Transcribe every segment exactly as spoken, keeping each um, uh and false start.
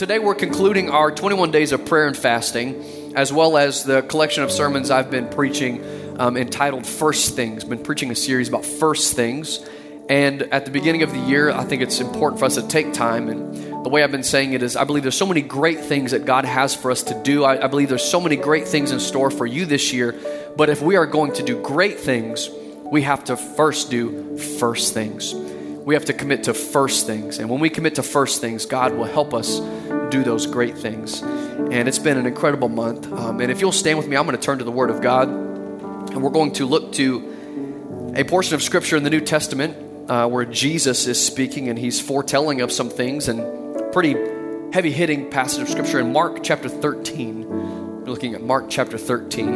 today we're concluding our twenty-one days of prayer and fasting, as well as the collection of sermons I've been preaching um, entitled First Things. Been preaching a series about first things. And at the beginning of the year, I think it's important for us to take time. And the way I've been saying it is, I believe there's so many great things that God has for us to do. I, I believe there's so many great things in store for you this year. But if we are going to do great things, we have to first do first things. We have to commit to first things. And when we commit to first things, God will help us do those great things. And it's been an incredible month. Um, and if you'll stand with me, I'm going to turn to the Word of God. And we're going to look to a portion of Scripture in the New Testament uh, where Jesus is speaking and he's foretelling of some things, and pretty heavy-hitting passage of Scripture in Mark chapter thirteen. We're looking at Mark chapter thirteen.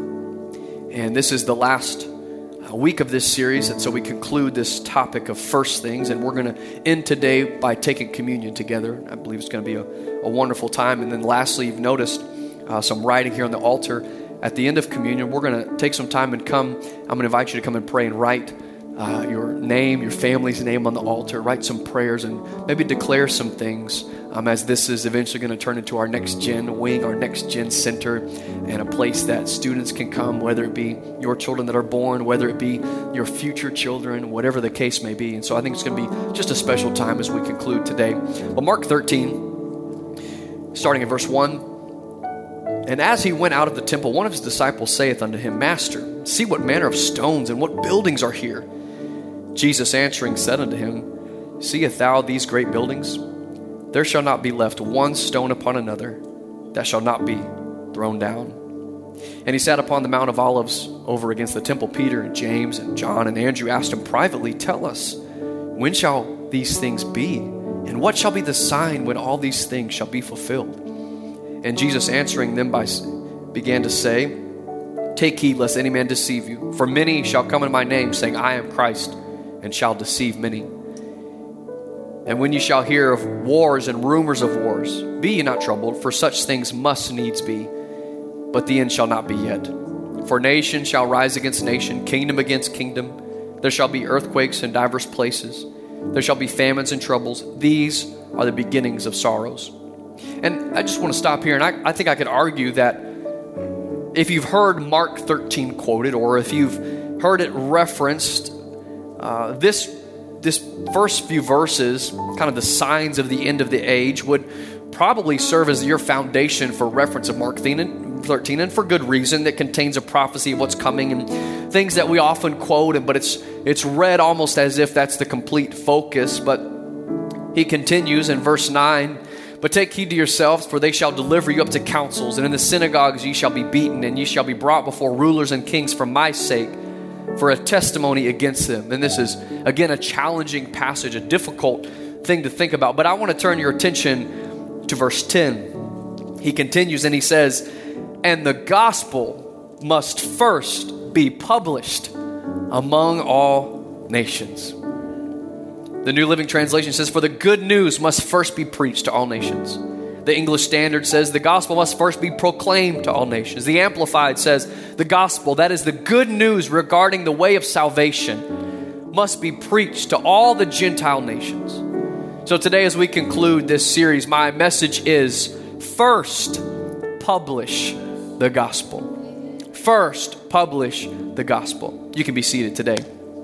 And this is the last a week of this series, and so we conclude this topic of first things, and we're going to end today by taking communion together. I believe it's going to be a, a wonderful time. And then lastly, you've noticed uh, some writing here on the altar. At the end of communion, we're going to take some time and come. I'm going to invite you to come and pray and write uh, your name, your family's name on the altar. Write some prayers and maybe declare some things um, as this is eventually going to turn into our next gen wing, our next gen center, and a place that students can come, whether it be your children that are born, whether it be your future children, whatever the case may be. And so I think it's going to be just a special time as we conclude today. Well, Mark thirteen, starting in verse one. And as he went out of the temple, one of his disciples saith unto him, Master, see what manner of stones and what buildings are here. Jesus answering said unto him, Seest thou these great buildings? There shall not be left one stone upon another that shall not be thrown down. And he sat upon the Mount of Olives over against the temple. Peter and James and John and Andrew asked him privately, Tell us, when shall these things be? And what shall be the sign when all these things shall be fulfilled? And Jesus answering them by began to say, Take heed lest any man deceive you. For many shall come in my name, saying, I am Christ, and shall deceive many. And when you shall hear of wars and rumors of wars, be ye not troubled, for such things must needs be, but the end shall not be yet. For nation shall rise against nation, kingdom against kingdom. There shall be earthquakes in divers places. There shall be famines and troubles. These are the beginnings of sorrows. And I just want to stop here, and I, I think I could argue that if you've heard Mark thirteen quoted, or if you've heard it referenced, uh, this this first few verses, kind of the signs of the end of the age, would probably serve as your foundation for reference of Mark thirteen, and for good reason. That contains a prophecy of what's coming and things that we often quote, but it's it's read almost as if that's the complete focus. But he continues in verse nine, But take heed to yourselves, for they shall deliver you up to councils, and in the synagogues ye shall be beaten, and ye shall be brought before rulers and kings for my sake, for a testimony against them. And this is, again, a challenging passage, a difficult thing to think about. But I want to turn your attention to verse ten. He continues and he says, And the gospel must first be published among all nations. The New Living Translation says, For the good news must first be preached to all nations. The English Standard says, the gospel must first be proclaimed to all nations. The Amplified says, the gospel, that is the good news regarding the way of salvation, must be preached to all the Gentile nations. So today, as we conclude this series, my message is, first, publish the gospel. First, publish the gospel. You can be seated today.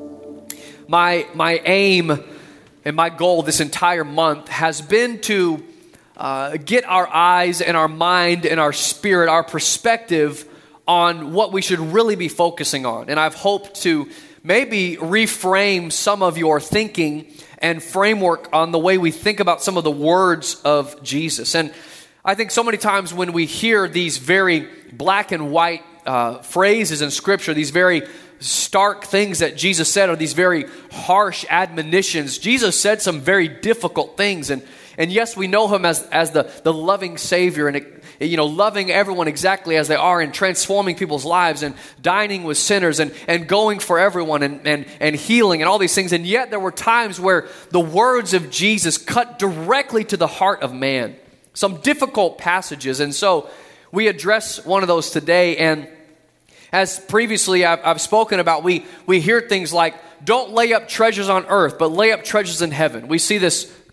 My, my aim and my goal this entire month has been to uh, get our eyes and our mind and our spirit, our perspective on what we should really be focusing on. And I've hoped to maybe reframe some of your thinking and framework on the way we think about some of the words of Jesus. And I think so many times when we hear these very black and white uh, phrases in Scripture, these very stark things that Jesus said, are these very harsh admonitions. Jesus said some very difficult things, and and yes, we know him as as the the loving Savior, and it, you know, loving everyone exactly as they are, and transforming people's lives, and dining with sinners, and and going for everyone, and and and healing, and all these things. And yet there were times where the words of Jesus cut directly to the heart of man. Some difficult passages, and so we address one of those today. And as previously I've, I've spoken about, we, we hear things like, don't lay up treasures on earth, but lay up treasures in heaven. We see this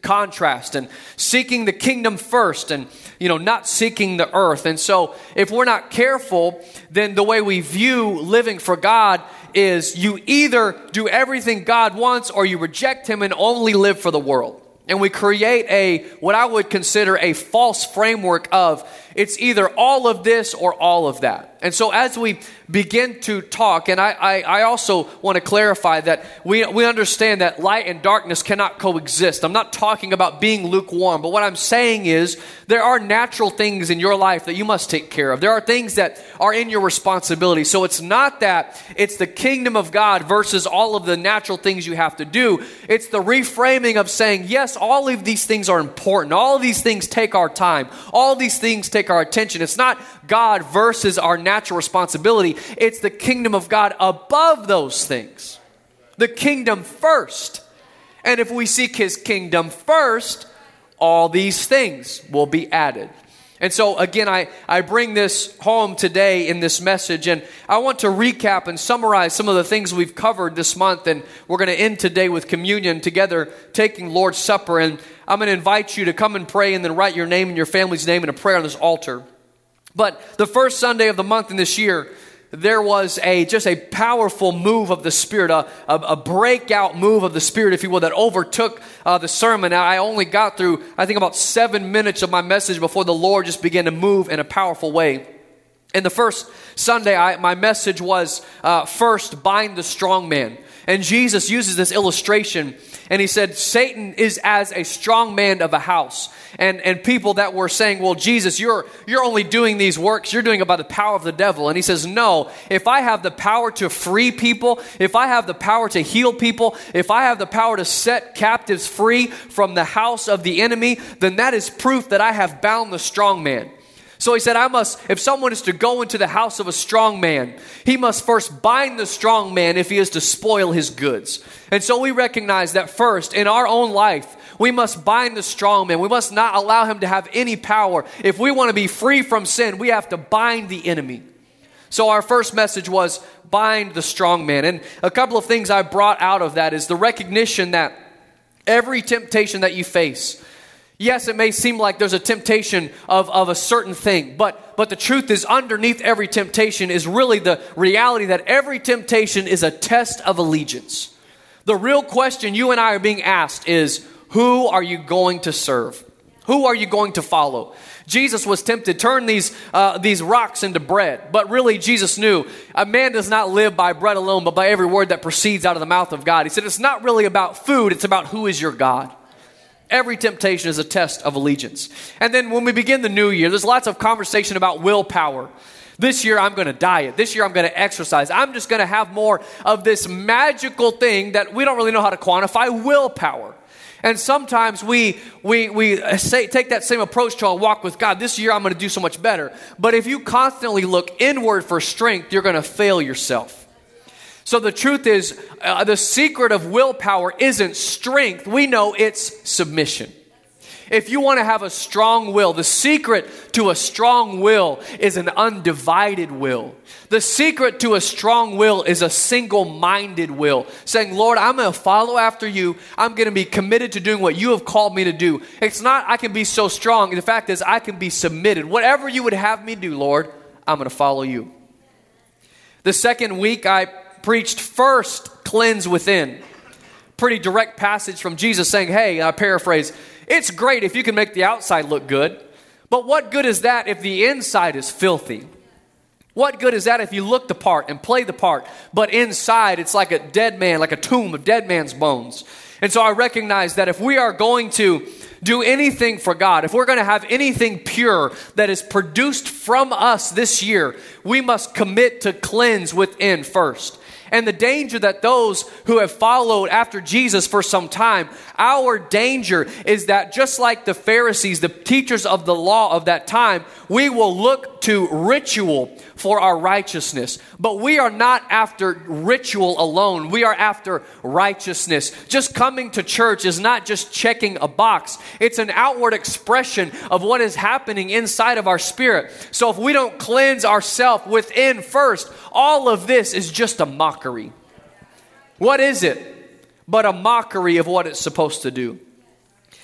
contrast and seeking the kingdom first and, you know, not seeking the earth. And so if we're not careful, then the way we view living for God is you either do everything God wants or you reject him and only live for the world. And we create a, what I would consider a false framework of it's either all of this or all of that. And so as we begin to talk, and I, I, I also want to clarify that we, we understand that light and darkness cannot coexist. I'm not talking about being lukewarm, but what I'm saying is there are natural things in your life that you must take care of. There are things that are in your responsibility. So it's not that it's the kingdom of God versus all of the natural things you have to do. It's the reframing of saying, yes, all of these things are important. All of these things take our time. All of these things take our attention. It's not God versus our natural responsibility. It's the kingdom of God above those things. The kingdom first. And if we seek his kingdom first, all these things will be added. And so again, I, I bring this home today in this message, and I want to recap and summarize some of the things we've covered this month, and we're going to end today with communion together, taking Lord's Supper, and I'm going to invite you to come and pray and then write your name and your family's name in a prayer on this altar. But the first Sunday of the month in this year, there was a just a powerful move of the Spirit, a, a, a breakout move of the Spirit, if you will, that overtook uh, the sermon. I only got through, I think, about seven minutes of my message before the Lord just began to move in a powerful way. And the first Sunday, I, my message was, uh, first, bind the strong man. And Jesus uses this illustration, and he said, Satan is as a strong man of a house. And and people that were saying, well, Jesus, you're you're only doing these works, you're doing it by the power of the devil. And he says, no, if I have the power to free people, if I have the power to heal people, if I have the power to set captives free from the house of the enemy, then that is proof that I have bound the strong man. So he said, I must, if someone is to go into the house of a strong man, he must first bind the strong man if he is to spoil his goods. And so we recognize that first, in our own life, we must bind the strong man. We must not allow him to have any power. If we want to be free from sin, we have to bind the enemy. So our first message was bind the strong man. And a couple of things I brought out of that is the recognition that every temptation that you face, yes, it may seem like there's a temptation of, of a certain thing, but, but the truth is underneath every temptation is really the reality that every temptation is a test of allegiance. The real question you and I are being asked is, who are you going to serve? Who are you going to follow? Jesus was tempted, turn these uh, these rocks into bread. But really, Jesus knew a man does not live by bread alone, but by every word that proceeds out of the mouth of God. He said it's not really about food, it's about who is your God. Every temptation is a test of allegiance. And then when we begin the new year, there's lots of conversation about willpower. This year I'm going to diet. This year I'm going to exercise. I'm just going to have more of this magical thing that we don't really know how to quantify, willpower. And sometimes we we we say, take that same approach to our walk with God. This year I'm going to do so much better. But if you constantly look inward for strength, you're going to fail yourself. So the truth is, uh, the secret of willpower isn't strength. We know it's submission. If you want to have a strong will, the secret to a strong will is an undivided will. The secret to a strong will is a single-minded will. Saying, Lord, I'm going to follow after you. I'm going to be committed to doing what you have called me to do. It's not I can be so strong. The fact is I can be submitted. Whatever you would have me do, Lord, I'm going to follow you. The second week I preached first, cleanse within. Pretty direct passage from Jesus saying, hey, I paraphrase, it's great if you can make the outside look good, but what good is that if the inside is filthy? What good is that if you look the part and play the part, but inside it's like a dead man, like a tomb of dead man's bones? And so I recognize that if we are going to do anything for God, if we're going to have anything pure that is produced from us this year, we must commit to cleanse within first. And the danger that those who have followed after Jesus for some time, our danger is that just like the Pharisees, the teachers of the law of that time, we will look to ritual for our righteousness. But we are not after ritual alone. We are after righteousness. Just coming to church is not just checking a box. It's an outward expression of what is happening inside of our spirit. So if we don't cleanse ourselves within first, all of this is just a mockery. What is it but a mockery of what it's supposed to do?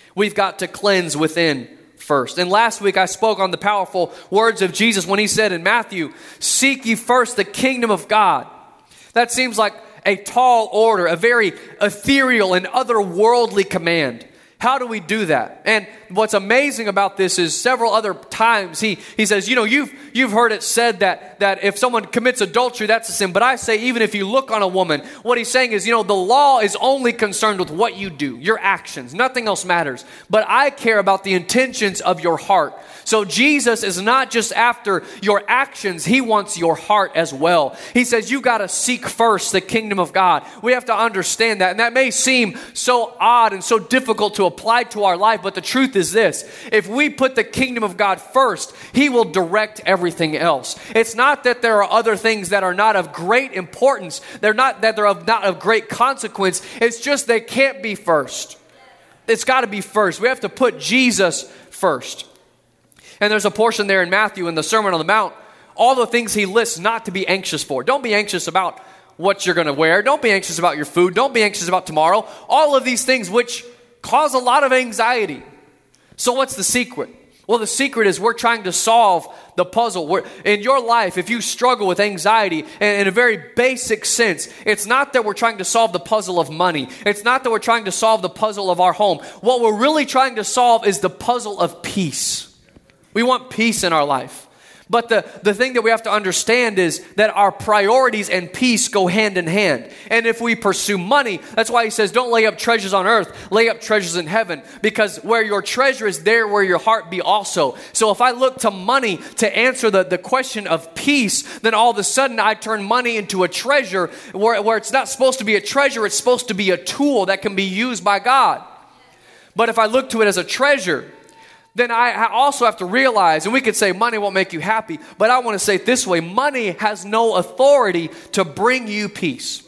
We've got to cleanse within first. And last week I spoke on the powerful words of Jesus when he said in Matthew, seek ye first the kingdom of God. That seems like a tall order, a very ethereal and otherworldly command. How do we do that? And what's amazing about this is several other times he, he says, you know, you've you've heard it said that, that if someone commits adultery, that's a sin. But I say, even if you look on a woman, what he's saying is, you know, the law is only concerned with what you do, your actions. Nothing else matters. But I care about the intentions of your heart. So Jesus is not just after your actions, he wants your heart as well. He says, you got to seek first the kingdom of God. We have to understand that. And that may seem so odd and so difficult to apply to our life, but the truth is this: if we put the kingdom of God first, he will direct everything else. It's not that there are other things that are not of great importance. They're not that they're of, not of great consequence. It's just they can't be first. It's got to be first. We have to put Jesus first. And there's a portion there in Matthew in the Sermon on the Mount, all the things he lists not to be anxious for. Don't be anxious about what you're going to wear. Don't be anxious about your food. Don't be anxious about tomorrow. All of these things which cause a lot of anxiety. So what's the secret? Well, the secret is we're trying to solve the puzzle. We're, in your life, if you struggle with anxiety, in, in a very basic sense, it's not that we're trying to solve the puzzle of money. It's not that we're trying to solve the puzzle of our home. What we're really trying to solve is the puzzle of peace. We want peace in our life. But the, the thing that we have to understand is that our priorities and peace go hand in hand. And if we pursue money, that's why he says, don't lay up treasures on earth, lay up treasures in heaven. Because where your treasure is, there where your heart be also. So if I look to money to answer the, the question of peace, then all of a sudden I turn money into a treasure where, where it's not supposed to be a treasure, it's supposed to be a tool that can be used by God. But if I look to it as a treasure, then I also have to realize, and we could say money won't make you happy, but I want to say it this way: money has no authority to bring you peace.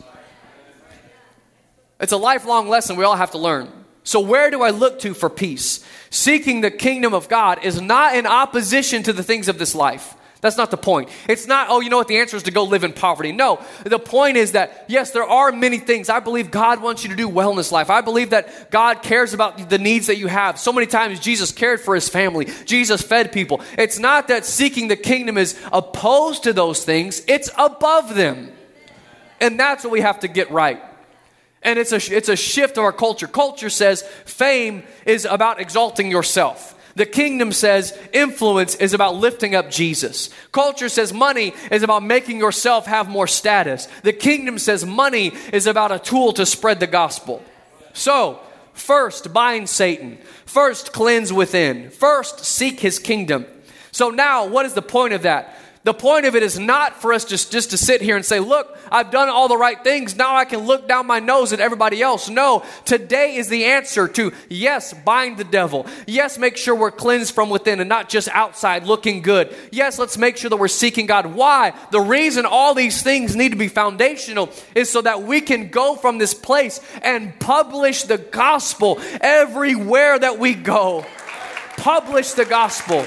It's a lifelong lesson we all have to learn. So where do I look to for peace? Seeking the kingdom of God is not in opposition to the things of this life. That's not the point. It's not, oh, you know what, the answer is to go live in poverty. No, the point is that, yes, there are many things. I believe God wants you to do well in this life. I believe that God cares about the needs that you have. So many times Jesus cared for his family. Jesus fed people. It's not that seeking the kingdom is opposed to those things. It's above them. And that's what we have to get right. And it's a, it's a shift of our culture. Culture says fame is about exalting yourself. The kingdom says influence is about lifting up Jesus. Culture says money is about making yourself have more status. The kingdom says money is about a tool to spread the gospel. So, first bind Satan. First cleanse within. First seek his kingdom. So now, what is the point of that? The point of it is not for us just, just to sit here and say, look, I've done all the right things. Now I can look down my nose at everybody else. No, today is the answer to, yes, bind the devil. Yes, make sure we're cleansed from within and not just outside looking good. Yes, let's make sure that we're seeking God. Why? The reason all these things need to be foundational is so that we can go from this place and publish the gospel everywhere that we go. Publish the gospel.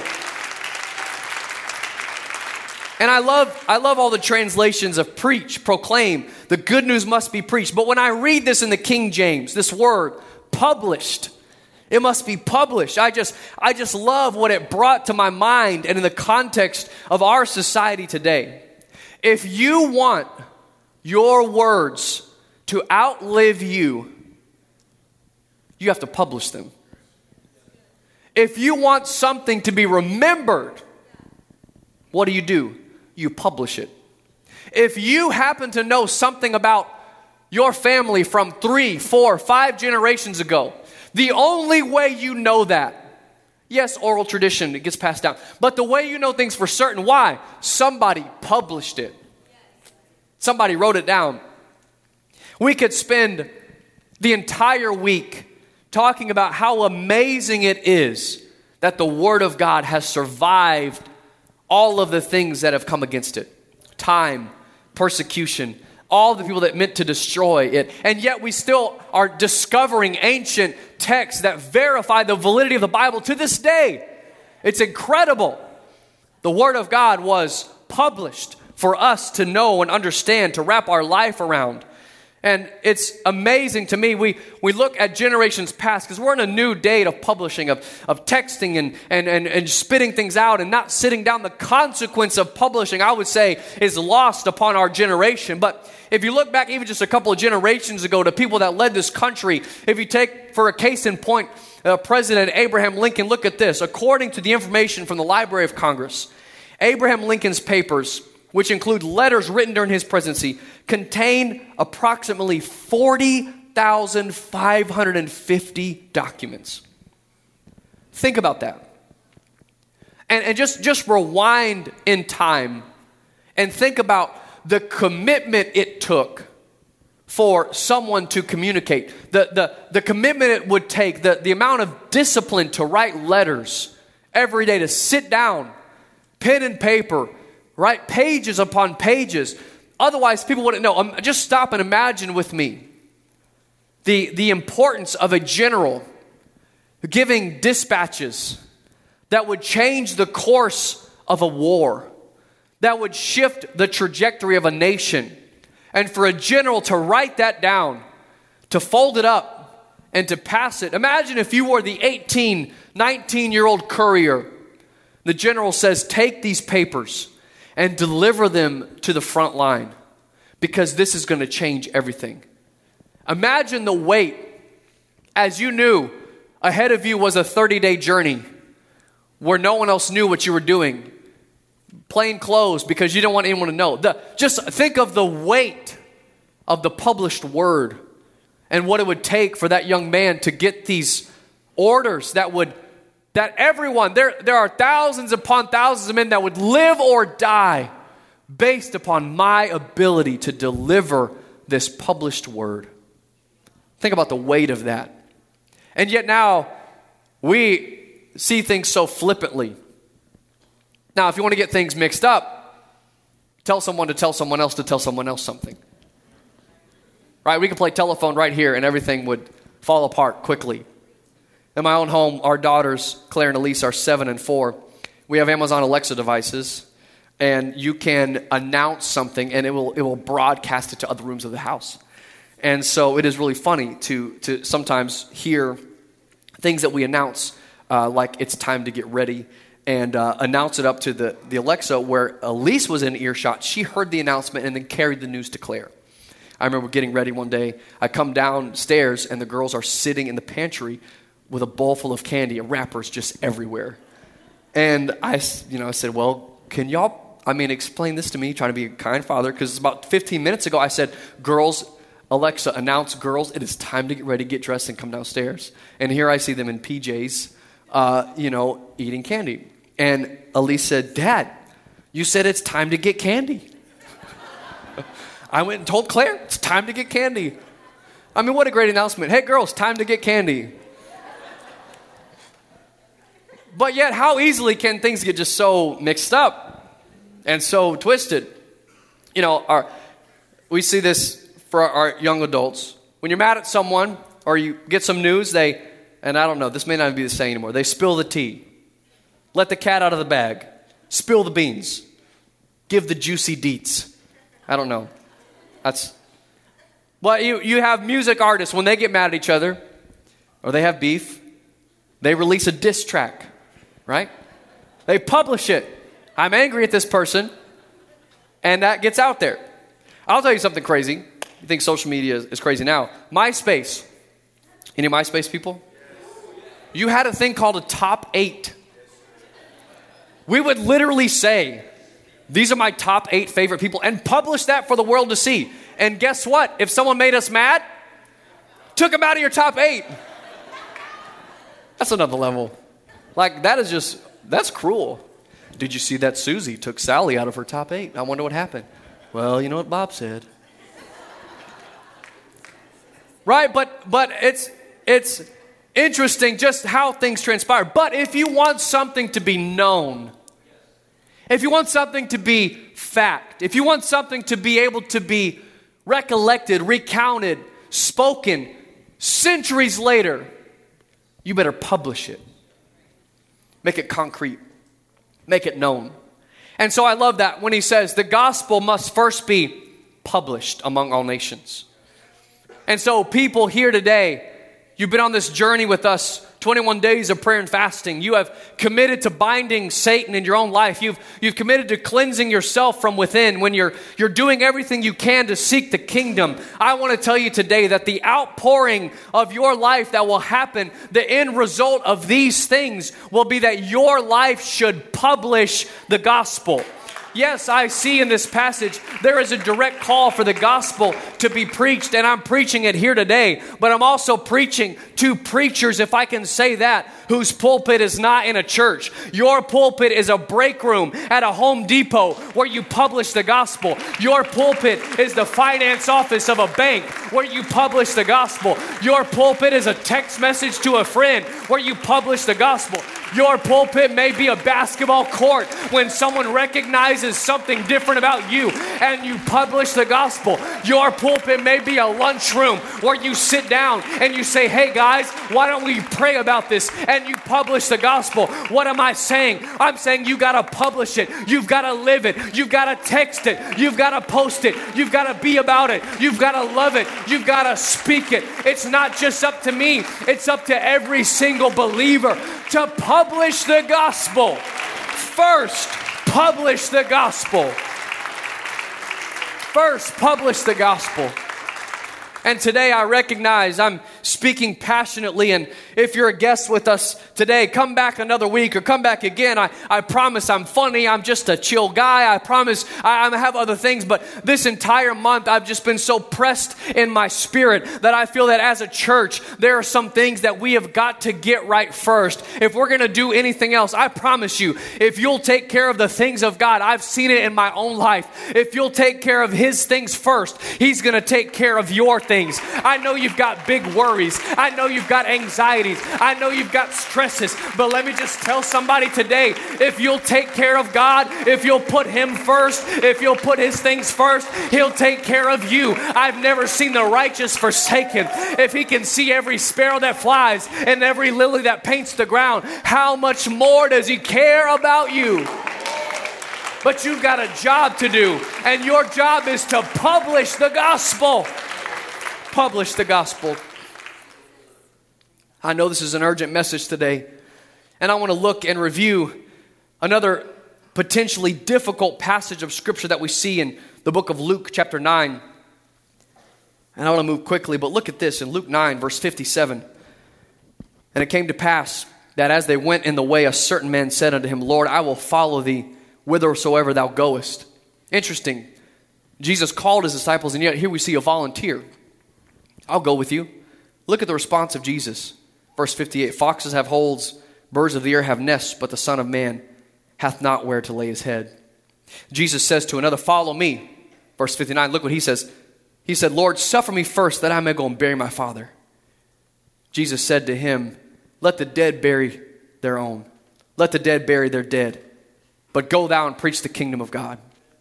And I love I love all the translations of preach, proclaim. The good news must be preached. But when I read this in the King James, this word, published, it must be published. I just I just love what it brought to my mind and in the context of our society today. If you want your words to outlive you, you have to publish them. If you want something to be remembered, what do you do? You publish it. If you happen to know something about your family from three, four, five generations ago, the only way you know that, yes, oral tradition, it gets passed down, but the way you know things for certain, why? Somebody published it. Somebody wrote it down. We could spend the entire week talking about how amazing it is that the Word of God has survived all of the things that have come against it. Time, persecution, all the people that meant to destroy it. And yet we still are discovering ancient texts that verify the validity of the Bible to this day. It's incredible. The Word of God was published for us to know and understand, to wrap our life around. And it's amazing to me. We we look at generations past because we're in a new date of publishing, of, of texting and, and, and, and spitting things out and not sitting down. The consequence of publishing, I would say, is lost upon our generation. But if you look back even just a couple of generations ago to people that led this country, if you take for a case in point, uh, President Abraham Lincoln, look at this. According to the information from the Library of Congress, Abraham Lincoln's papers, which include letters written during his presidency, contain approximately forty thousand five hundred fifty documents. Think about that. And, and just, just rewind in time and think about the commitment it took for someone to communicate. The, the, the commitment it would take, the, the amount of discipline to write letters every day, to sit down, pen and paper, write pages upon pages. Otherwise, people wouldn't know. Um, just stop and imagine with me the, the importance of a general giving dispatches that would change the course of a war, that would shift the trajectory of a nation. And for a general to write that down, to fold it up, and to pass it. Imagine if you were the eighteen, nineteen-year-old courier. The general says, take these papers and deliver them to the front line because this is going to change everything. Imagine the weight as you knew ahead of you was a thirty-day journey where no one else knew what you were doing. Plain clothes because you don't want anyone to know. The, just think of the weight of the published word and what it would take for that young man to get these orders that would That everyone, there, there are thousands upon thousands of men that would live or die based upon my ability to deliver this published word. Think about the weight of that. And yet now, we see things so flippantly. Now, if you want to get things mixed up, tell someone to tell someone else to tell someone else something. Right? We could play telephone right here and everything would fall apart quickly. In my own home, our daughters, Claire and Elise, are seven and four. We have Amazon Alexa devices, and you can announce something, and it will it will broadcast it to other rooms of the house. And so it is really funny to to sometimes hear things that we announce, uh, like it's time to get ready, and uh, announce it up to the, the Alexa, where Elise was in earshot. She heard the announcement and then carried the news to Claire. I remember getting ready one day. I come downstairs, and the girls are sitting in the pantry with a bowl full of candy and wrappers just everywhere. And I, you know, I said, well, can y'all, I mean, explain this to me, trying to be a kind father, because about fifteen minutes ago I said, girls, Alexa, announce girls, it is time to get ready, get dressed, and come downstairs. And here I see them in P Js, uh, you know, eating candy. And Elise said, Dad, you said it's time to get candy. I went and told Claire, it's time to get candy. I mean, what a great announcement. Hey, girls, time to get candy. But yet, how easily can things get just so mixed up and so twisted? You know, our, we see this for our, our young adults. When you're mad at someone or you get some news, they, and I don't know, this may not be the same anymore, they spill the tea. Let the cat out of the bag. Spill the beans. Give the juicy deets. I don't know. That's, well, you, you have music artists, when they get mad at each other or they have beef, they release a diss track. Right? They publish it. I'm angry at this person. And that gets out there. I'll tell you something crazy. You think social media is, is crazy now. MySpace. Any MySpace people? You had a thing called a top eight. We would literally say, these are my top eight favorite people, and publish that for the world to see. And guess what? If someone made us mad, took them out of your top eight. That's another level. Like, that is just, that's cruel. Did you see that Susie took Sally out of her top eight? I wonder what happened. Well, you know what Bob said. Right, but but it's it's interesting just how things transpire. But if you want something to be known, if you want something to be fact, if you want something to be able to be recollected, recounted, spoken centuries later, you better publish it. Make it concrete. Make it known. And so I love that when he says the gospel must first be published among all nations. And so people here today, you've been on this journey with us, twenty-one days of prayer and fasting. You have committed to binding Satan in your own life. You've, you've committed to cleansing yourself from within when you're, you're doing everything you can to seek the kingdom. I want to tell you today that the outpouring of your life that will happen, the end result of these things will be that your life should publish the gospel. Yes, I see in this passage, there is a direct call for the gospel to be preached, and I'm preaching it here today, but I'm also preaching to preachers, if I can say that, whose pulpit is not in a church. Your pulpit is a break room at a Home Depot where you publish the gospel. Your pulpit is the finance office of a bank where you publish the gospel. Your pulpit is a text message to a friend where you publish the gospel. Your pulpit may be a basketball court when someone recognizes something different about you and you publish the gospel. Your pulpit may be a lunchroom where you sit down and you say, hey guys, why don't we pray about this? And you publish the gospel. What am I saying? I'm saying you got to publish it. You've got to live it. You've got to text it. You've got to post it. You've got to be about it. You've got to love it. You've got to speak it. It's not just up to me. It's up to every single believer to publish the gospel. First, publish the gospel. First, publish the gospel. And today I recognize I'm speaking passionately, and if you're a guest with us today, come back another week or come back again. I, I promise I'm funny. I'm just a chill guy. I promise I, I have other things, but this entire month I've just been so pressed in my spirit that I feel that as a church, there are some things that we have got to get right first. If we're going to do anything else, I promise you, if you'll take care of the things of God, I've seen it in my own life. If you'll take care of His things first, He's going to take care of your things. I know you've got big worries. I know you've got anxieties. I know you've got stresses. But let me just tell somebody today, if you'll take care of God, if you'll put Him first, if you'll put His things first, He'll take care of you. I've never seen the righteous forsaken. If He can see every sparrow that flies and every lily that paints the ground, how much more does He care about you? But you've got a job to do, and your job is to publish the gospel. Publish the gospel. I know this is an urgent message today, and I want to look and review another potentially difficult passage of Scripture that we see in the book of Luke chapter nine. And I want to move quickly, but look at this in Luke nine, verse fifty-seven. And it came to pass that as they went in the way, a certain man said unto him, Lord, I will follow thee whithersoever thou goest. Interesting. Jesus called His disciples, and yet here we see a volunteer. I'll go with you. Look at the response of Jesus. Verse fifty-eight, foxes have holes, birds of the air have nests, but the Son of Man hath not where to lay His head. Jesus says to another, follow me. Verse fifty-nine, look what He says. He said, Lord, suffer me first that I may go and bury my father. Jesus said to him, let the dead bury their own. Let the dead bury their dead. But go thou and preach the kingdom of God.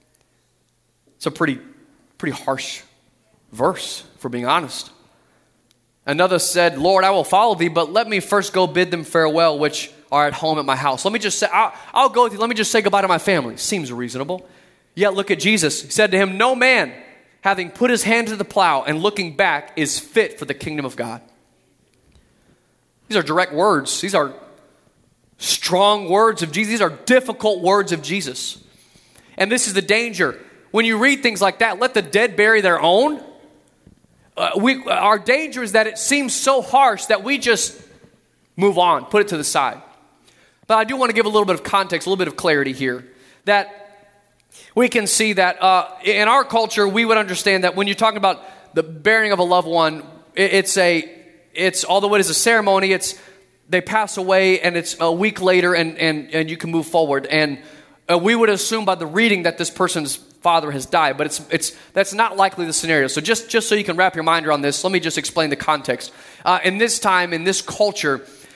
It's a pretty, pretty harsh verse, for being honest. Another said, Lord, I will follow thee, but let me first go bid them farewell, which are at home at my house. Let me just say, I'll, I'll go with you. Let me just say goodbye to my family. Seems reasonable. Yet look at Jesus. He said to him, no man, having put his hand to the plow and looking back, is fit for the kingdom of God. These are direct words. These are strong words of Jesus. These are difficult words of Jesus. And this is the danger. When you read things like that, let the dead bury their own. Uh, we, our danger is that it seems so harsh that we just move on, put it to the side. But I do want to give a little bit of context, a little bit of clarity here. That we can see that uh, in our culture, we would understand that when you're talking about the burying of a loved one, it, it's a, it's although it is a ceremony, it's they pass away and it's a week later and and and you can move forward. And uh, we would assume by the reading that this person's father has died, but it's it's that's not likely the scenario. So just, just so you can wrap your mind around this, let me just explain the context. Uh, in this time, in this culture,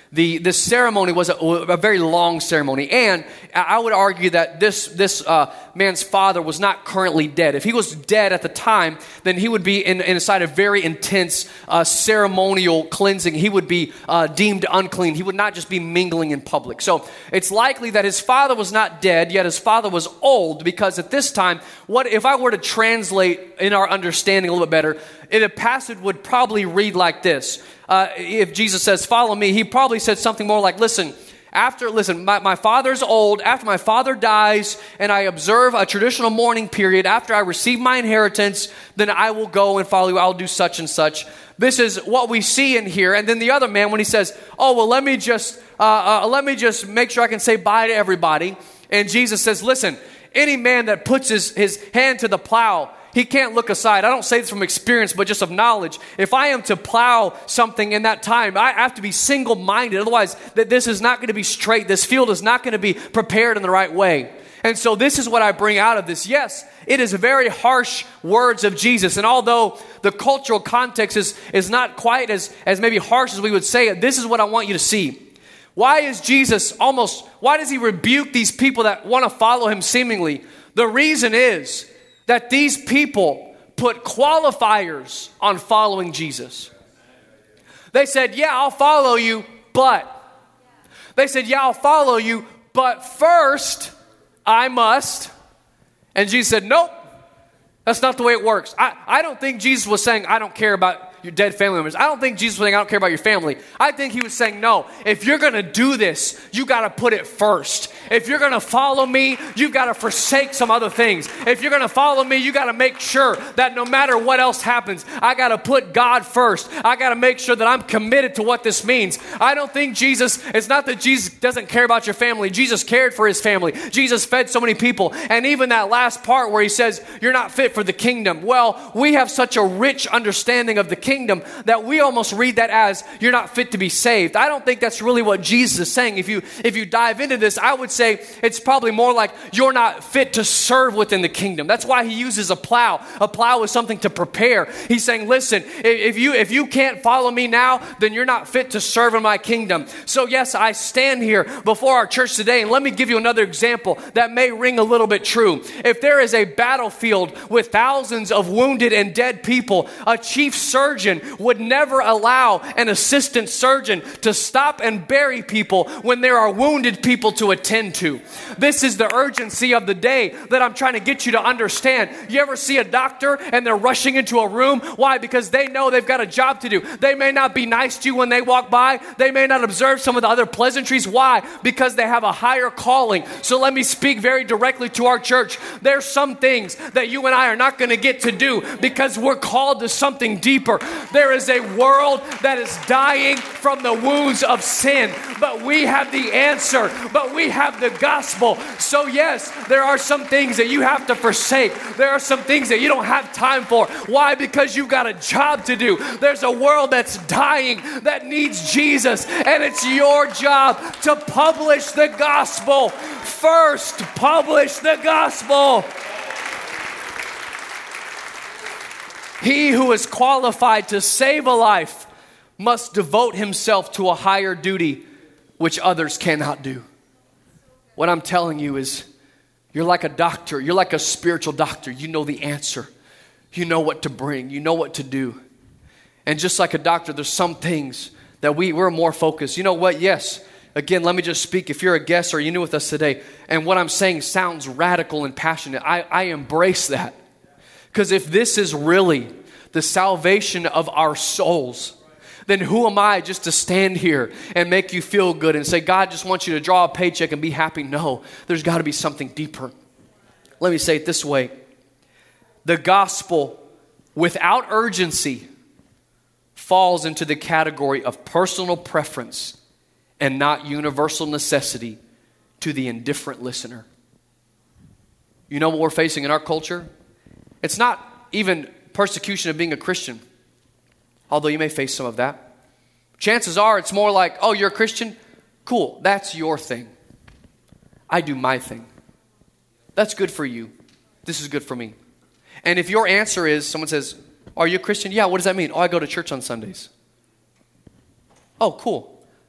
The, the ceremony was a, a very long ceremony, and I would argue that this, this uh, man's father was not currently dead. If he was dead at the time, then he would be in, inside a very intense uh, ceremonial cleansing. He would be uh, deemed unclean. He would not just be mingling in public. So it's likely that his father was not dead, yet his father was old, because at this time, what if I were to translate in our understanding a little bit better, in a passage would probably read like this. Uh, if Jesus says, follow me, he probably said something more like, listen, after, listen, my, my father's old, after my father dies and I observe a traditional mourning period, after I receive my inheritance, then I will go and follow you, I'll do such and such. This is what we see in here. And then the other man, when he says, oh, well, let me just, uh, uh, let me just make sure I can say bye to everybody. And Jesus says, listen, any man that puts his, his hand to the plow, he can't look aside. I don't say this from experience, but just of knowledge. If I am to plow something in that time, I have to be single-minded. Otherwise, that this is not going to be straight. This field is not going to be prepared in the right way. And so this is what I bring out of this. Yes, it is very harsh words of Jesus. And although the cultural context is, is not quite as, as maybe harsh as we would say it, this is what I want you to see. Why is Jesus almost, why does he rebuke these people that want to follow him seemingly? The reason is that these people put qualifiers on following Jesus. They said, yeah, I'll follow you, but. They said, yeah, I'll follow you, but first I must. And Jesus said, nope, that's not the way it works. I, I don't think Jesus was saying, I don't care about your dead family members. I don't think Jesus was saying, I don't care about your family. I think he was saying, no, if you're going to do this, you got to put it first. If you're going to follow me, you got to forsake some other things. If you're going to follow me, you got to make sure that no matter what else happens, I got to put God first. I got to make sure that I'm committed to what this means. I don't think Jesus, it's not that Jesus doesn't care about your family. Jesus cared for his family. Jesus fed so many people. And even that last part where he says, you're not fit for the kingdom. Well, we have such a rich understanding of the kingdom that we almost read that as you're not fit to be saved. I don't think that's really what Jesus is saying. If you if you dive into this, I would say it's probably more like you're not fit to serve within the kingdom. That's why he uses a plow. A plow is something to prepare. He's saying, listen, if you if you can't follow me now, then you're not fit to serve in my kingdom. So yes, I stand here before our church today, and let me give you another example that may ring a little bit true. If there is a battlefield with thousands of wounded and dead people, a chief surgeon would never allow an assistant surgeon to stop and bury people when there are wounded people to attend to. This is the urgency of the day that I'm trying to get you to understand. You ever see a doctor and they're rushing into a room? Why? Because they know they've got a job to do. They may not be nice to you when they walk by. They may not observe some of the other pleasantries. Why? Because they have a higher calling. So let me speak very directly to our church. There's some things that you and I are not going to get to do because we're called to something deeper. There is a world that is dying from the wounds of sin, but we have the answer, but we have the gospel. So yes, there are some things that you have to forsake. There are some things that you don't have time for. Why? Because you've got a job to do. There's a world that's dying that needs Jesus, and it's your job to publish the gospel. First, publish the gospel. He who is qualified to save a life must devote himself to a higher duty which others cannot do. What I'm telling you is you're like a doctor. You're like a spiritual doctor. You know the answer. You know what to bring. You know what to do. And just like a doctor, there's some things that we, we're more focused. You know what? Yes. Again, let me just speak. If you're a guest or you're new with us today, and what I'm saying sounds radical and passionate, I, I embrace that. Because if this is really the salvation of our souls, then who am I just to stand here and make you feel good and say, God just wants you to draw a paycheck and be happy? No, there's got to be something deeper. Let me say it this way. The gospel without urgency falls into the category of personal preference and not universal necessity to the indifferent listener. You know what we're facing in our culture? It's not even persecution of being a Christian, although you may face some of that. Chances are it's more like, oh, you're a Christian? Cool, that's your thing. I do my thing. That's good for you. This is good for me. And if your answer is, someone says, are you a Christian? Yeah, what does that mean? Oh, I go to church on Sundays. Oh, cool.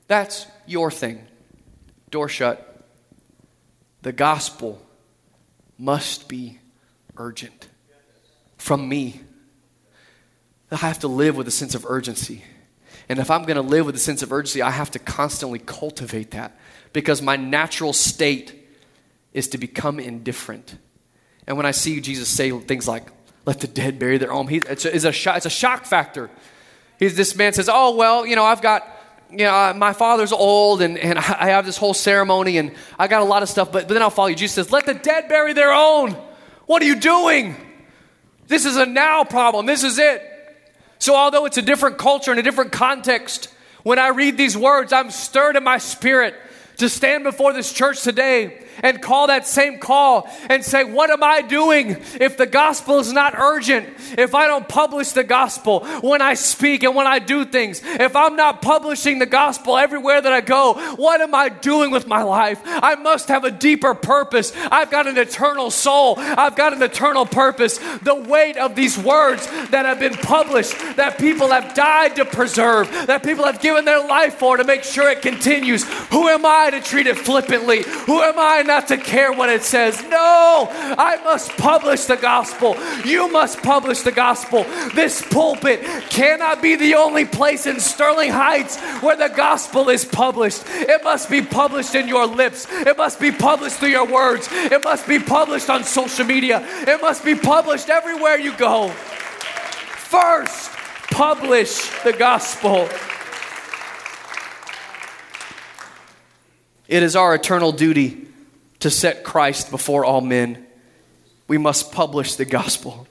That's your thing. Door shut. The gospel must be urgent from me. I have to live with a sense of urgency. And if I'm going to live with a sense of urgency, I have to constantly cultivate that, because my natural state is to become indifferent. And when I see Jesus say things like, let the dead bury their own, he, it's, a, it's, a shock, it's a shock factor. He's, this man says, oh, well, you know, I've got, you know, uh, my father's old and, and I have this whole ceremony and I got a lot of stuff, but, but then I'll follow you. Jesus says, let the dead bury their own. What are you doing? This is a now problem. This is it. So although it's a different culture and a different context, when I read these words, I'm stirred in my spirit to stand before this church today and call that same call and say, what am I doing if the gospel is not urgent? If I don't publish the gospel when I speak and when I do things, if I'm not publishing the gospel everywhere that I go, what am I doing with my life? I must have a deeper purpose. I've got an eternal soul. I've got an eternal purpose. The weight of these words that have been published, that people have died to preserve, that people have given their life for to make sure it continues. Who am I to treat it flippantly? Who am I not to care what it says? No, I must publish the gospel. You must publish the gospel. This pulpit cannot be the only place in Sterling Heights where the gospel is published. It must be published in your lips. It must be published through your words. It must be published on social media. It must be published everywhere you go. First, publish the gospel. It is our eternal duty to set Christ before all men. We must publish the gospel.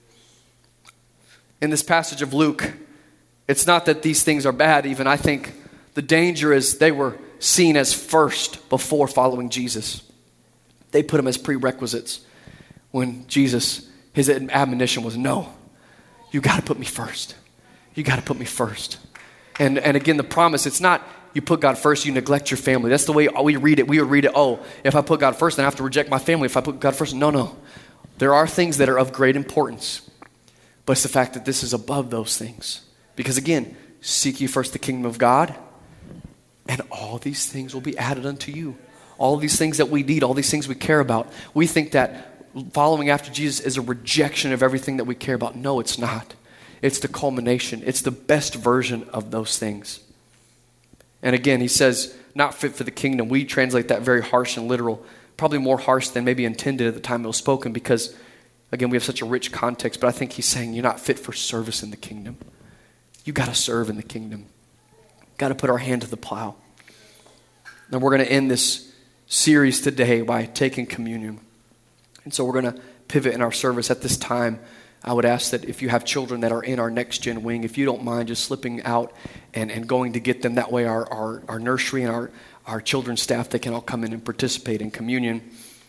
In this passage of Luke, it's not that these things are bad even. I think the danger is they were seen as first before following Jesus. They put them as prerequisites when Jesus, his admonition was, no, you got to put me first. You got to put me first. And, and again, the promise, it's not you put God first, you neglect your family. That's the way we read it. We would read it, oh, if I put God first, then I have to reject my family. If I put God first, no, no. There are things that are of great importance. But it's the fact that this is above those things. Because again, seek ye first the kingdom of God, and all these things will be added unto you. All these things that we need, all these things we care about. We think that following after Jesus is a rejection of everything that we care about. No, it's not. It's the culmination. It's the best version of those things. And again, he says, not fit for the kingdom. We translate that very harsh and literal, probably more harsh than maybe intended at the time it was spoken because, again, we have such a rich context. But I think he's saying you're not fit for service in the kingdom. You got to serve in the kingdom. Got to put our hand to the plow. And we're going to end this series today by taking communion. And so we're going to pivot in our service at this time. I would ask that if you have children that are in our next gen wing, if you don't mind just slipping out and, and going to get them. That way our, our, our nursery and our, our children's staff, they can all come in and participate in communion.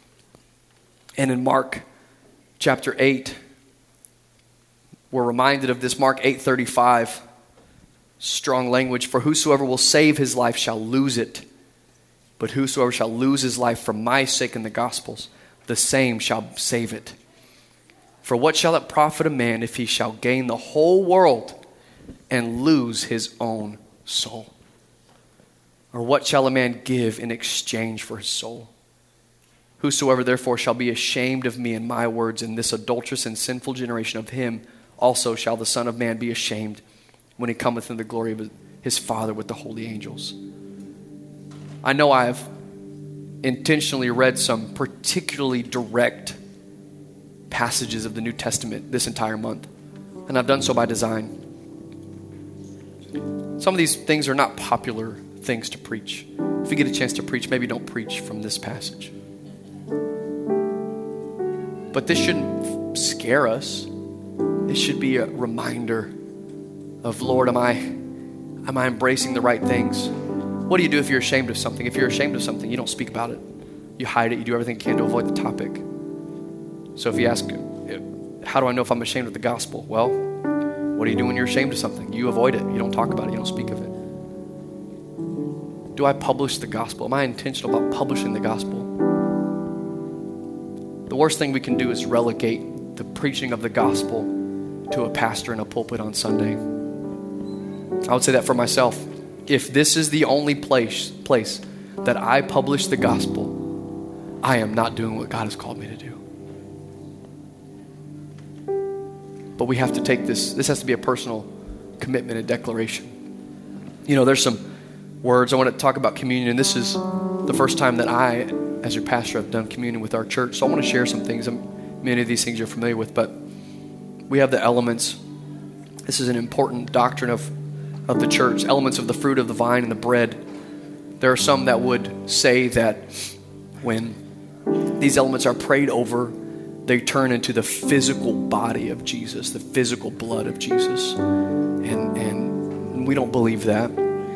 And in Mark chapter eight, we're reminded of this, Mark eight thirty-five, strong language. For whosoever will save his life shall lose it. But whosoever shall lose his life for my sake in the gospels, the same shall save it. For what shall it profit a man if he shall gain the whole world and lose his own soul? Or what shall a man give in exchange for his soul? Whosoever therefore shall be ashamed of me and my words in this adulterous and sinful generation, of him also shall the Son of Man be ashamed when he cometh in the glory of his Father with the holy angels. I know I have intentionally read some particularly direct passages of the New Testament this entire month. And I've done so by design. Some of these things are not popular things to preach. If you get a chance to preach, maybe don't preach from this passage. But this shouldn't scare us. This should be a reminder of, Lord, am I, am I embracing the right things? What do you do if you're ashamed of something? If you're ashamed of something, you don't speak about it. You hide it. You do everything you can to avoid the topic. So if you ask, how do I know if I'm ashamed of the gospel? Well, what do you do when you're ashamed of something? You avoid it. You don't talk about it. You don't speak of it. Do I publish the gospel? Am I intentional about publishing the gospel? The worst thing we can do is relegate the preaching of the gospel to a pastor in a pulpit on Sunday. I would say that for myself. if this is the only place, place that I publish the gospel, I am not doing what God has called me to do. But we have to take this, this has to be a personal commitment and declaration. You know, there's some words. I want to talk about communion. And this is the first time that I, as your pastor, have done communion with our church. So I want to share some things. Many of these things you're familiar with, but we have the elements. This is an important doctrine of, of the church, elements of the fruit of the vine and the bread. There are some that would say that when these elements are prayed over, they turn into the physical body of Jesus, the physical blood of Jesus. And, and we don't believe that.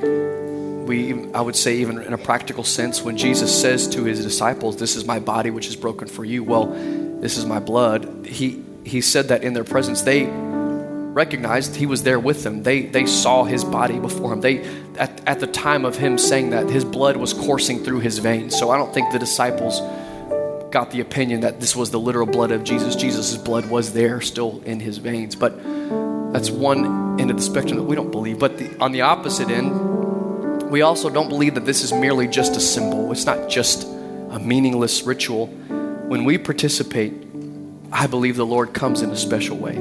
We, I would say even in a practical sense, when Jesus says to his disciples, this is my body which is broken for you, well, this is my blood. He, he said that in their presence. They recognized he was there with them. They, they saw his body before him. They, at, at the time of him saying that, his blood was coursing through his veins. So I don't think the disciples got the opinion that this was the literal blood of Jesus. Jesus' blood was there still in his veins. But that's one end of the spectrum that we don't believe. But the, on the opposite end, we also don't believe that this is merely just a symbol. It's not just a meaningless ritual. When we participate, I believe the Lord comes in a special way.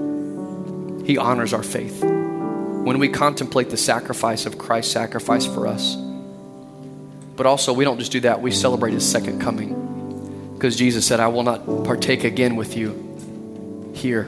He honors our faith. When we contemplate the sacrifice of Christ's sacrifice for us. But also, we don't just do that. We celebrate his second coming. Because Jesus said, I will not partake again with you here.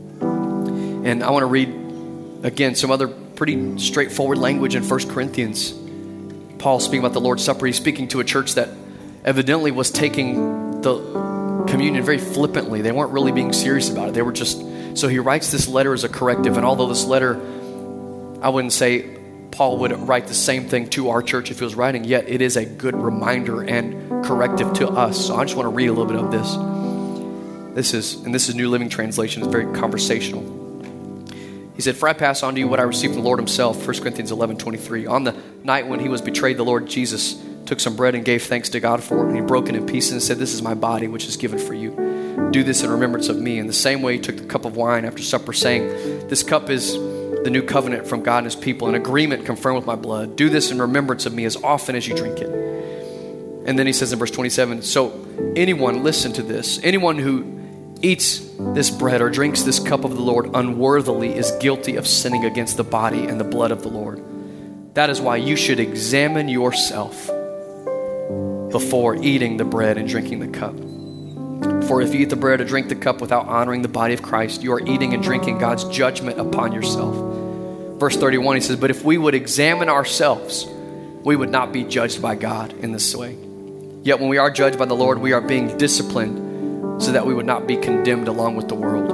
And I want to read, again, some other pretty straightforward language in First Corinthians. Paul speaking about the Lord's Supper. He's speaking to a church that evidently was taking the communion very flippantly. They weren't really being serious about it. They were just, so he writes this letter as a corrective. And although this letter, I wouldn't say Paul would write the same thing to our church if he was writing, yet it is a good reminder and corrective to us. So I just want to read a little bit of this. This is, and this is New Living Translation. It's very conversational. He said, for I pass on to you what I received from the Lord himself, First Corinthians eleven twenty-three. On the night when he was betrayed, the Lord Jesus took some bread and gave thanks to God for it. And he broke it in pieces and said, this is my body, which is given for you. Do this in remembrance of me. In the same way, he took the cup of wine after supper, saying, this cup is the new covenant from God and his people, an agreement confirmed with my blood. Do this in remembrance of me as often as you drink it. And then he says in verse twenty-seven, so anyone, listen to this, anyone who eats this bread or drinks this cup of the Lord unworthily is guilty of sinning against the body and the blood of the Lord. That is why you should examine yourself before eating the bread and drinking the cup. For if you eat the bread or drink the cup without honoring the body of Christ, you are eating and drinking God's judgment upon yourself. Verse thirty-one, he says, but if we would examine ourselves, we would not be judged by God in this way. Yet when we are judged by the Lord, we are being disciplined so that we would not be condemned along with the world.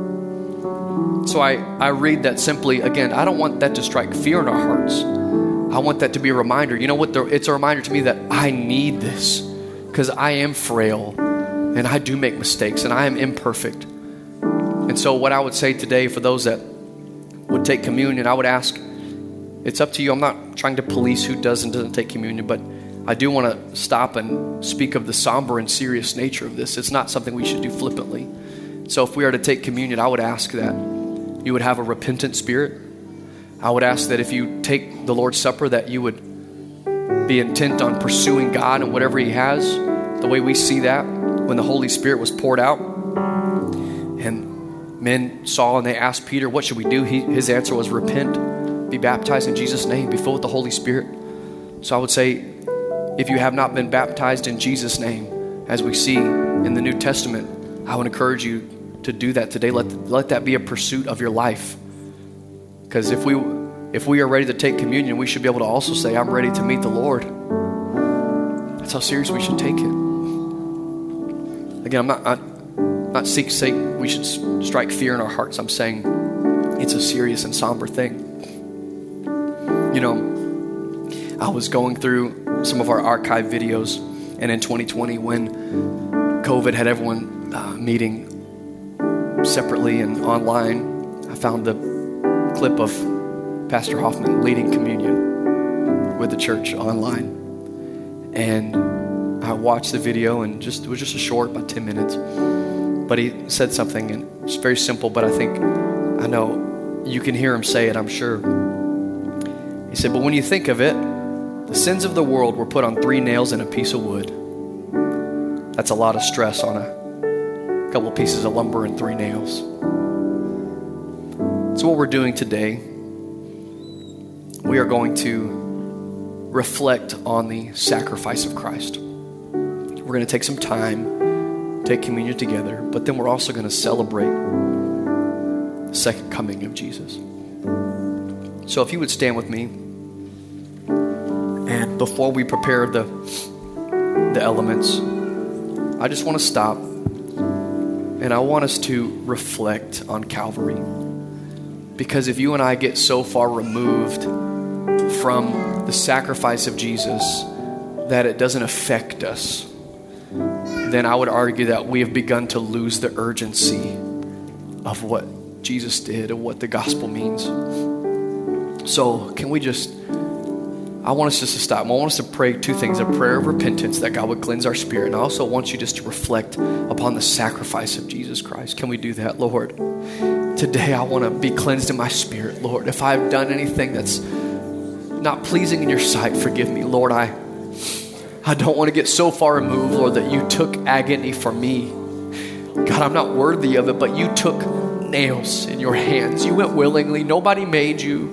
So I, I read that simply, again, I don't want that to strike fear in our hearts. I want that to be a reminder. You know what? It's a reminder to me that I need this because I am frail and I do make mistakes and I am imperfect. And so what I would say today for those that would take communion, I would ask, it's up to you. I'm not trying to police who does and doesn't take communion, but I do want to stop and speak of the somber and serious nature of this. It's not something we should do flippantly. So if we are to take communion, I would ask that you would have a repentant spirit. I would ask that if you take the Lord's Supper, that you would be intent on pursuing God and whatever he has, the way we see that when the Holy Spirit was poured out. And men saw and they asked Peter, what should we do? He, his answer was repent, be baptized in Jesus' name, be filled with the Holy Spirit. So I would say, if you have not been baptized in Jesus' name, as we see in the New Testament, I would encourage you to do that today. Let, let that be a pursuit of your life. Because if we if we are ready to take communion, we should be able to also say, I'm ready to meet the Lord. That's how serious we should take it. Again, I'm not, I'm not seek sake we should strike fear in our hearts. I'm saying it's a serious and somber thing. You know, I was going through some of our archive videos, and in twenty twenty, when COVID had everyone uh, meeting separately and online, I found the clip of Pastor Hoffman leading communion with the church online. And I watched the video, and just it was just a short, about ten minutes. But he said something, and it's very simple, but I think, I know you can hear him say it, I'm sure. He said, but when you think of it, the sins of the world were put on three nails and a piece of wood. That's a lot of stress on a couple of pieces of lumber and three nails. So what we're doing today, we are going to reflect on the sacrifice of Christ. We're going to take some time, take communion together, but then we're also going to celebrate the second coming of Jesus. So if you would stand with me, and before we prepare the, the elements, I just want to stop, and I want us to reflect on Calvary. Because if you and I get so far removed from the sacrifice of Jesus that it doesn't affect us, then I would argue that we have begun to lose the urgency of what Jesus did and what the gospel means. So can we just, I want us just to stop. I want us to pray two things, a prayer of repentance that God would cleanse our spirit. And I also want you just to reflect upon the sacrifice of Jesus Christ. Can we do that, Lord? Today I want to be cleansed in my spirit, Lord. If I've done anything that's not pleasing in your sight, forgive me, Lord. I, I don't want to get so far removed, Lord, that you took agony for me. God, I'm not worthy of it, but you took nails in your hands. You went willingly. Nobody made you.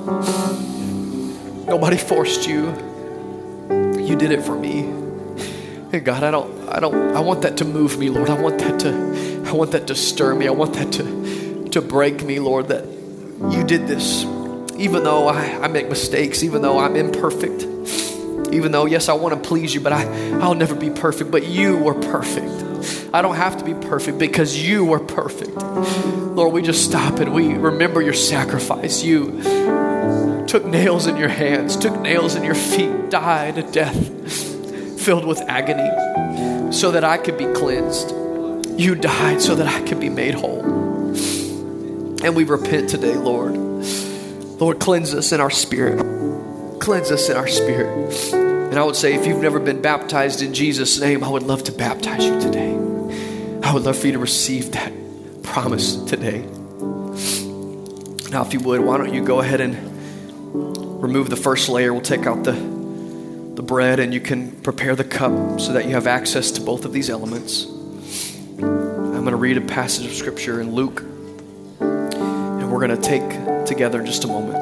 Nobody forced you. You did it for me. And God, I don't, I don't, I want that to move me, Lord. I want that to, I want that to stir me. I want that to, to break me, Lord, that you did this. Even though I, I make mistakes, even though I'm imperfect, even though, yes, I want to please you, but I, I'll never be perfect, but you were perfect. I don't have to be perfect because you were perfect. Lord, we just stop and we remember your sacrifice. You took nails in your hands, took nails in your feet, died a death filled with agony so that I could be cleansed. You died so that I could be made whole. And we repent today, Lord. Lord, cleanse us in our spirit. Cleanse us in our spirit. And I would say, if you've never been baptized in Jesus' name, I would love to baptize you today. I would love for you to receive that promise today. Now, if you would, why don't you go ahead and remove the first layer. We'll take out the, the bread, and you can prepare the cup so that you have access to both of these elements. I'm going to read a passage of scripture in Luke, and we're going to take together in just a moment.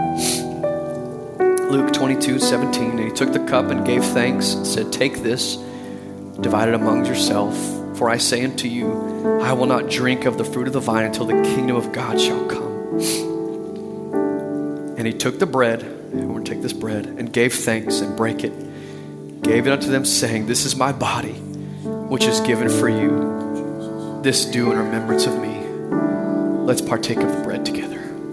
Luke twenty-two seventeen, and he took the cup and gave thanks and said, take this, divide it among yourself. For I say unto you, I will not drink of the fruit of the vine until the kingdom of God shall come. And he took the bread, and we're going to take this bread, and gave thanks and brake it, gave it unto them, saying, this is my body, which is given for you. This do in remembrance of me. Let's partake of the bread together.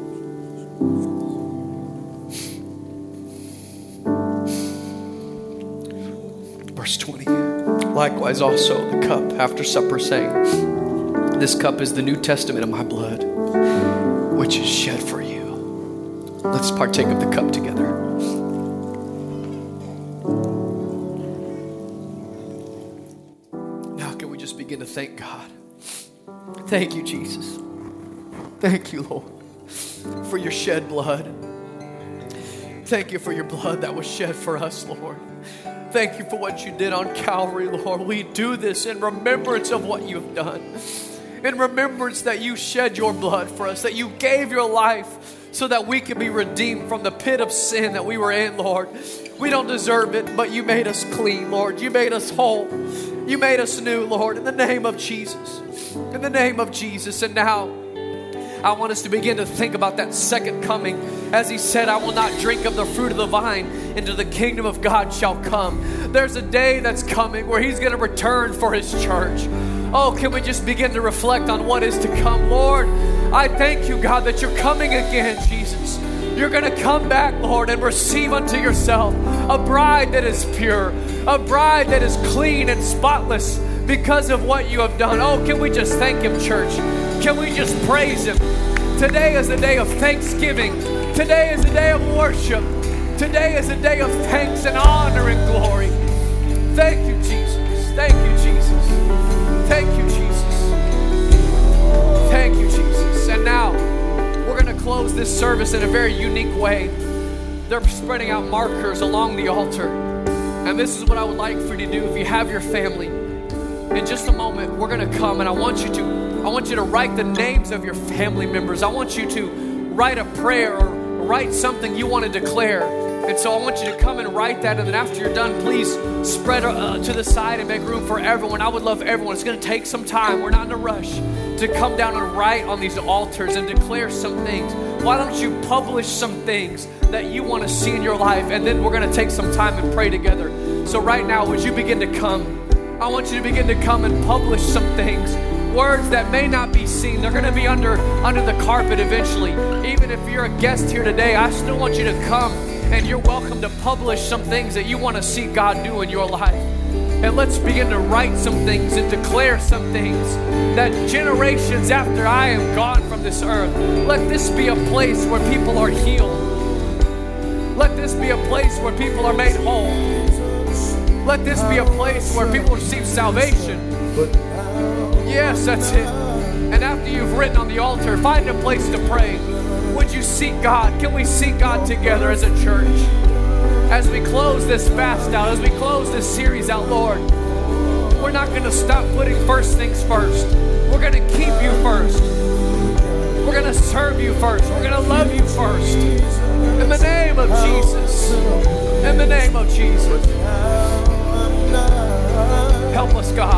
Verse twenty. Likewise also the cup after supper, saying, this cup is the New Testament of my blood, which is shed for you. Let's partake of the cup together. Now can we just begin to thank God? Thank you, Jesus. Thank you, Lord, for your shed blood. Thank you for your blood that was shed for us, Lord. Thank you for what you did on Calvary, Lord. We do this in remembrance of what you've done. In remembrance that you shed your blood for us, that you gave your life so that we could be redeemed from the pit of sin that we were in, Lord. We don't deserve it, but you made us clean, Lord. You made us whole. You made us new, Lord, in the name of Jesus. In the name of Jesus. And now, I want us to begin to think about that second coming. As he said, I will not drink of the fruit of the vine until the kingdom of God shall come. There's a day that's coming where he's going to return for his church. Oh, can we just begin to reflect on what is to come? Lord, I thank you, God, that you're coming again, Jesus. You're going to come back, Lord, and receive unto yourself a bride that is pure, a bride that is clean and spotless because of what you have done. Oh, can we just thank him, church? Can we just praise him? Today is a day of thanksgiving. Today is a day of worship. Today is a day of thanks and honor and glory. Thank you, Jesus. Thank you, Jesus. Thank you, Jesus. Thank you, Jesus. And now, we're going to close this service in a very unique way. they're spreading out markers along the altar. And this is what I would like for you to do if you have your family. In just a moment, we're going to come, and I want you to, I want you to write the names of your family members. I want you to write a prayer or write something you want to declare. And so I want you to come and write that, and then after you're done, please spread uh, to the side and make room for everyone. I would love everyone. It's going to take some time. We're not in a rush to come down and write on these altars and declare some things. Why don't you publish some things that you want to see in your life, and then we're going to take some time and pray together. So right now, would you begin to come? I want you to begin to come and publish some things. Words that may not be seen. They're going to be under, under the carpet eventually. Even if you're a guest here today, I still want you to come, and you're welcome to publish some things that you want to see God do in your life. And let's begin to write some things and declare some things that generations after I am gone from this earth, let this be a place where people are healed. Let this be a place where people are made whole. Let this be a place where people receive salvation. Yes, that's it. And after you've written on the altar, find a place to pray. Would you seek God? Can we seek God together as a church? As we close this fast out, as we close this series out, Lord, we're not going to stop putting first things first. We're going to keep you first. We're going to serve you first. We're going to love you first. In the name of Jesus. In the name of Jesus. Help us, God.